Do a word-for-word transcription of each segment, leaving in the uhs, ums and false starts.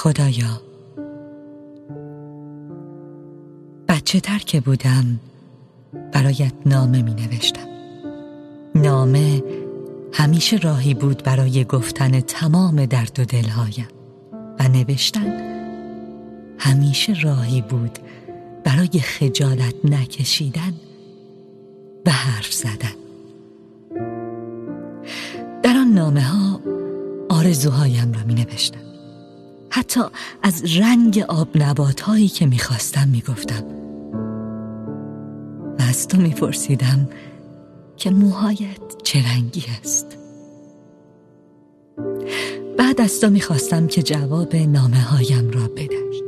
خدایا، بچه تر که بودم برایت نامه می نوشتم. نامه همیشه راهی بود برای گفتن تمام درد و دلهایم و نوشتن همیشه راهی بود برای خجالت نکشیدن و حرف زدن. در آن نامه ها آرزوهایم را می نوشتم. حتی از رنگ آب نبات هایی که می خواستم می گفتم و از تو می پرسیدم که موهایت چه رنگی است. بعد از تو می خواستم که جواب نامه هایم را بدهی.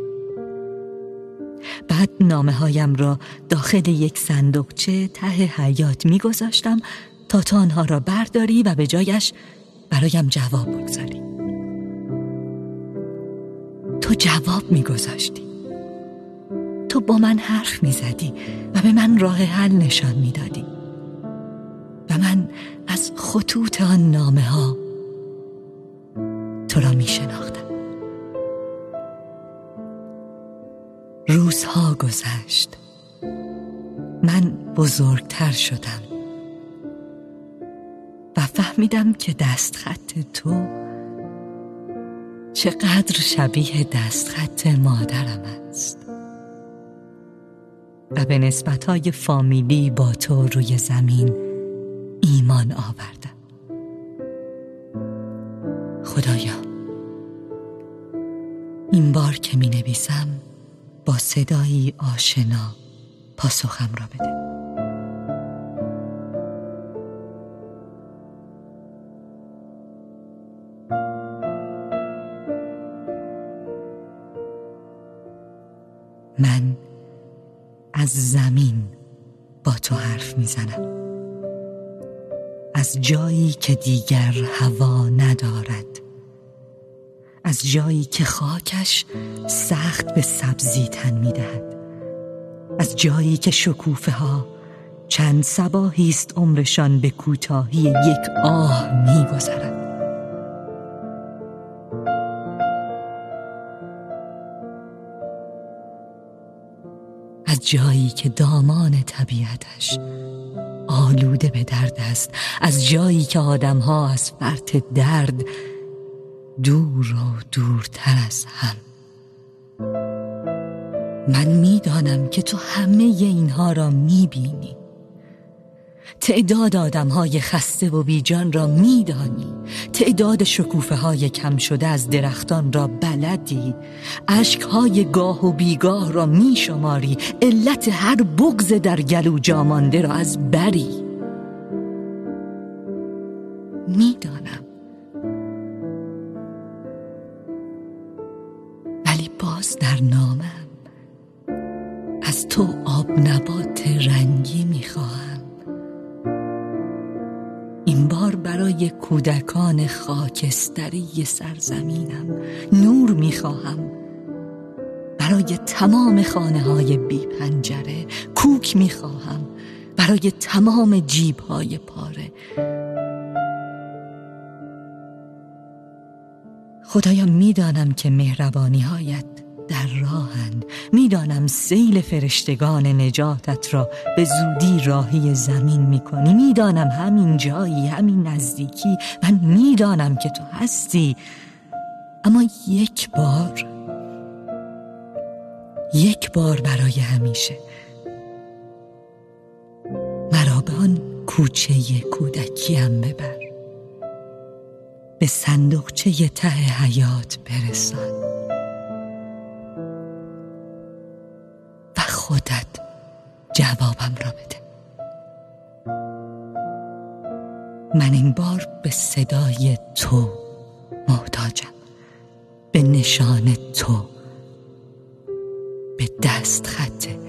بعد نامه هایم را داخل یک صندوقچه ته حیاط می گذاشتم تا تو آنها را برداری و به جایش برایم جواب بگذاری. تو جواب می گذاشتی. تو با من حرف می زدی و به من راه حل نشان می دادی و من از خطوط آن نامه ها تو را می شناختم. روزها گذشت. من بزرگتر شدم و فهمیدم که دستخط تو چقدر شبیه دستخط مادرم است و به نسبت‌های فامیلی با تو روی زمین ایمان آوردم. خدایا، این بار که می نویسم با صدایی آشنا پاسخم را بده. من از زمین با تو حرف میزنم، از جایی که دیگر هوا ندارد، از جایی که خاکش سخت به سبزی تن میدهد، از جایی که شکوفه ها چند صباحی است عمرشان به کوتاهی یک آه میگذرد. از جایی که دامان طبیعتش آلوده به درد است، از جایی که آدم‌ها از فرط درد دور و دورتر از هم. من میدانم که تو همه اینها را میبینی. تعداد آدم‌های خسته و بیجان را میدانی. تعداد شکوفه های کم شده از درختان را بلدی. اشک‌های گاه و بیگاه را میشماری. علت هر بغض در گلو جا مانده را از بری. میدانم، ولی باز در نامم از تو آب نبات رنگی میخواهم. این بار برای کودکان خاکستری سرزمینم نور میخواهم. برای تمام خانه های بی پنجره کوک میخواهم. برای تمام جیب های پاره. خدایا، میدانم که مهربانی هایت در راهند. میدانم سیل فرشتگان نجاتت را به زودی راهی زمین میکنی. میدانم همین جایی، همین نزدیکی. من میدانم که تو هستی. اما یک بار یک بار برای همیشه مرا به آن کوچه کودکیم ببر. به صندوقچه ته حیاط برسان و خودت جوابم را بده. من این بار به صدای تو محتاجم، به نشان تو، به دست خط